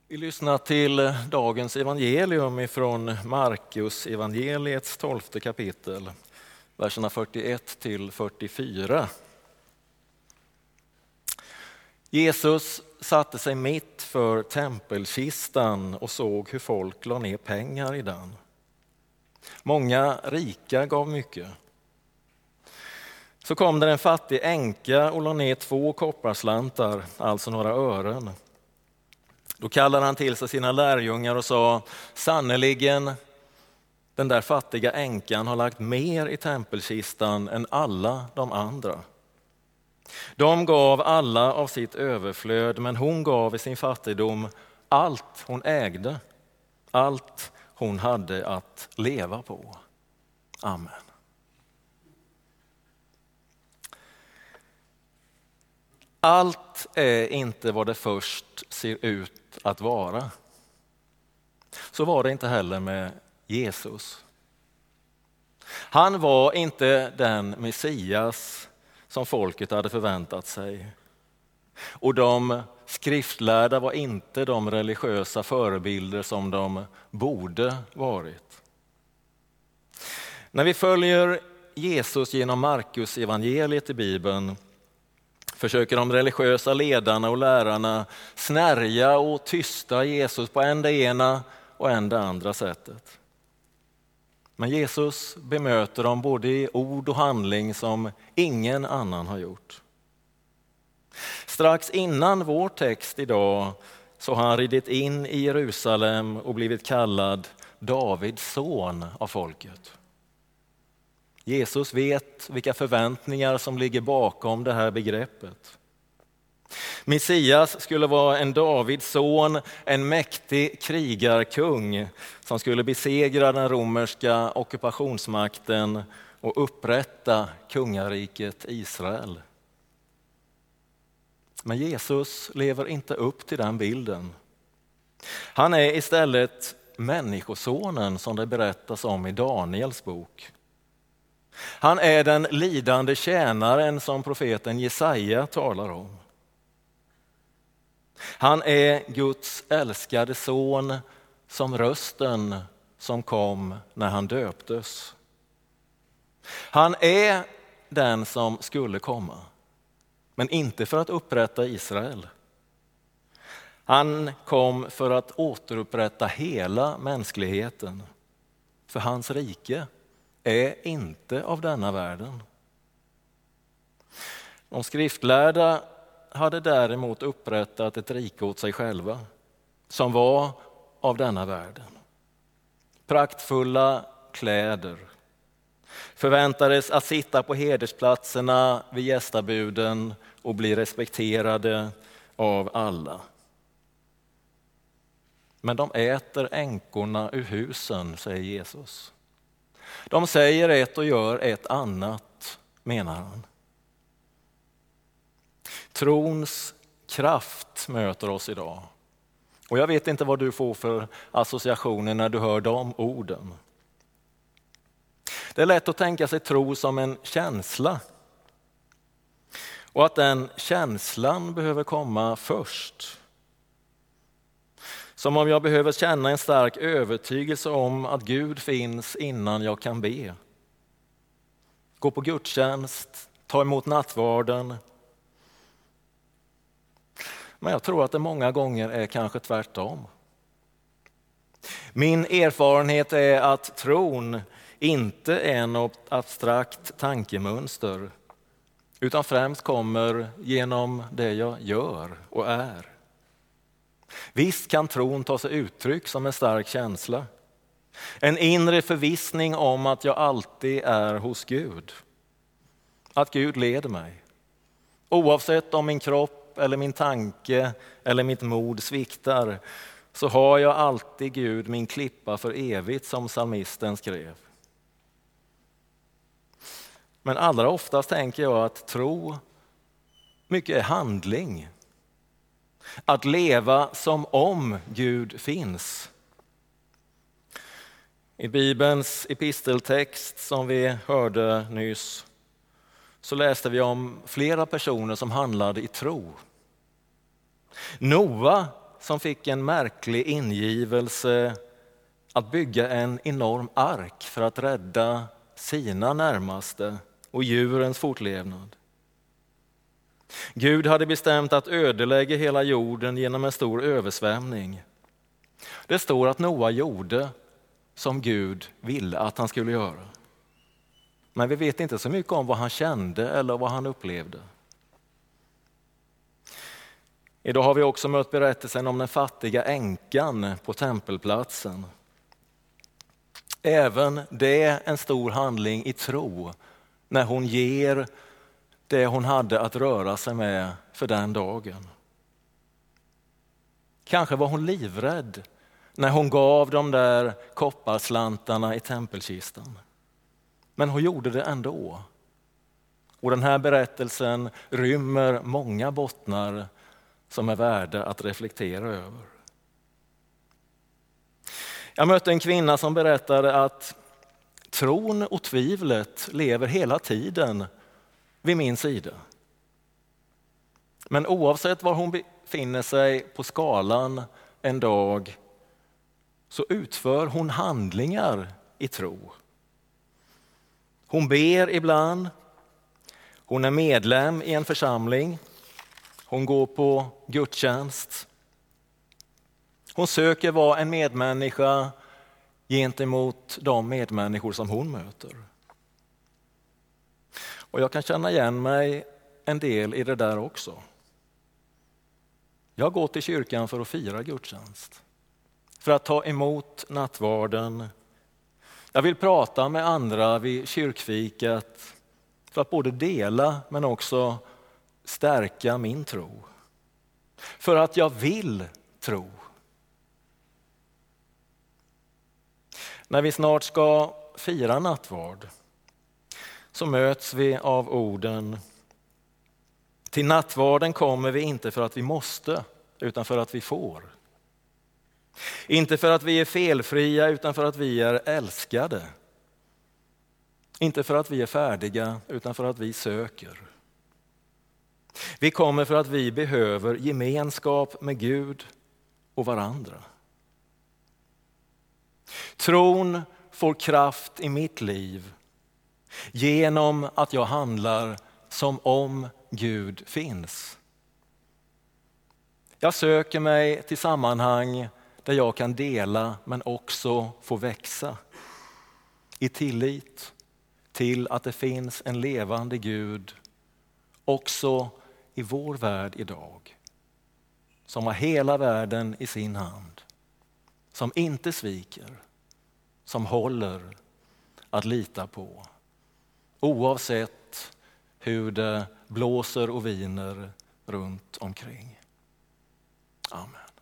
Vi lyssnar till dagens evangelium ifrån Markus evangeliets 12:e kapitel, verserna 41 till 44. Jesus satte sig mitt för tempelkistan och såg hur folk la ner pengar i den. Många rika gav mycket. Så kom det en fattig änka och la ner 2 kopparslantar, alltså några ören. Då kallade han till sig sina lärjungar och sa: sannoliken, den där fattiga änkan har lagt mer i tempelkistan än alla de andra. De gav alla av sitt överflöd, men hon gav i sin fattigdom allt hon ägde, allt hon hade att leva på. Amen. Allt är inte vad det först ser ut att vara. Så var det inte heller med Jesus. Han var inte den Messias som folket hade förväntat sig. Och de skriftlärda var inte de religiösa förebilder som de borde varit. När vi följer Jesus genom Markus evangeliet i Bibeln försöker de religiösa ledarna och lärarna snärja och tysta Jesus på än det ena och än det andra sättet. Men Jesus bemöter dem både i ord och handling som ingen annan har gjort. Strax innan vår text idag så har han ridit in i Jerusalem och blivit kallad Davids son av folket. Jesus vet vilka förväntningar som ligger bakom det här begreppet. Messias skulle vara en Davids son, en mäktig krigarkung som skulle besegra den romerska ockupationsmakten och upprätta kungariket Israel. Men Jesus lever inte upp till den bilden. Han är istället människosonen som det berättas om i Daniels bok. Han är den lidande tjänaren som profeten Jesaja talar om. Han är Guds älskade son, som rösten som kom när han döptes. Han är den som skulle komma, men inte för att upprätta Israel. Han kom för att återupprätta hela mänskligheten, för hans rike är inte av denna världen. De skriftlärda hade däremot upprättat ett rike åt sig själva som var av denna världen. Praktfulla kläder, förväntades att sitta på hedersplatserna vid gästabuden och bli respekterade av alla. Men de äter änkorna ur husen, säger Jesus. De säger ett och gör ett annat, menar han. Trons kraft möter oss idag. Och jag vet inte vad du får för associationer när du hör de orden. Det är lätt att tänka sig tro som en känsla. Och att den känslan behöver komma först. Som om jag behöver känna en stark övertygelse om att Gud finns innan jag kan be. Gå på gudstjänst, ta emot nattvarden. Men jag tror att det många gånger är kanske tvärtom. Min erfarenhet är att tron inte är något abstrakt tankemönster, utan främst kommer genom det jag gör och är. Visst kan tron ta sig uttryck som en stark känsla. En inre förvissning om att jag alltid är hos Gud. Att Gud leder mig. Oavsett om min kropp eller min tanke eller mitt mod sviktar, så har jag alltid Gud, min klippa för evigt, som psalmisten skrev. Men allra oftast tänker jag att tro mycket är handling. Att leva som om Gud finns. I Bibelns episteltext som vi hörde nyss så läste vi om flera personer som handlade i tro. Noa som fick en märklig ingivelse att bygga en enorm ark för att rädda sina närmaste och djurens fortlevnad. Gud hade bestämt att ödelägga hela jorden genom en stor översvämning. Det står att Noa gjorde som Gud ville att han skulle göra. Men vi vet inte så mycket om vad han kände eller vad han upplevde. Idag har vi också mött berättelsen om den fattiga änkan på tempelplatsen. Även det är en stor handling i tro när hon ger det hon hade att röra sig med för den dagen. Kanske var hon livrädd när hon gav de där kopparslantarna i tempelkistan. Men hon gjorde det ändå. Och den här berättelsen rymmer många bottnar som är värda att reflektera över. Jag mötte en kvinna som berättade att tron och tvivlet lever hela tiden vid min sida. Men oavsett var hon befinner sig på skalan en dag så utför hon handlingar i tro. Hon ber ibland, hon är medlem i en församling, hon går på gudstjänst. Hon söker vara en medmänniska gentemot de medmänniskor som hon möter. Och jag kan känna igen mig en del i det där också. Jag går till kyrkan för att fira gudstjänst, för att ta emot nattvarden. Jag vill prata med andra vid kyrkfikat för att både dela men också stärka min tro. För att jag vill tro. När vi snart ska fira nattvard så möts vi av orden: till nattvarden kommer vi inte för att vi måste, utan för att vi får. Inte för att vi är felfria, utan för att vi är älskade. Inte för att vi är färdiga, utan för att vi söker. Vi kommer för att vi behöver gemenskap med Gud och varandra. Tron får kraft i mitt liv genom att jag handlar som om Gud finns. Jag söker mig till sammanhang där jag kan dela men också få växa i tillit till att det finns en levande Gud också i vår värld idag, som har hela världen i sin hand, som inte sviker, som håller att lita på, oavsett hur det blåser och viner runt omkring. Amen.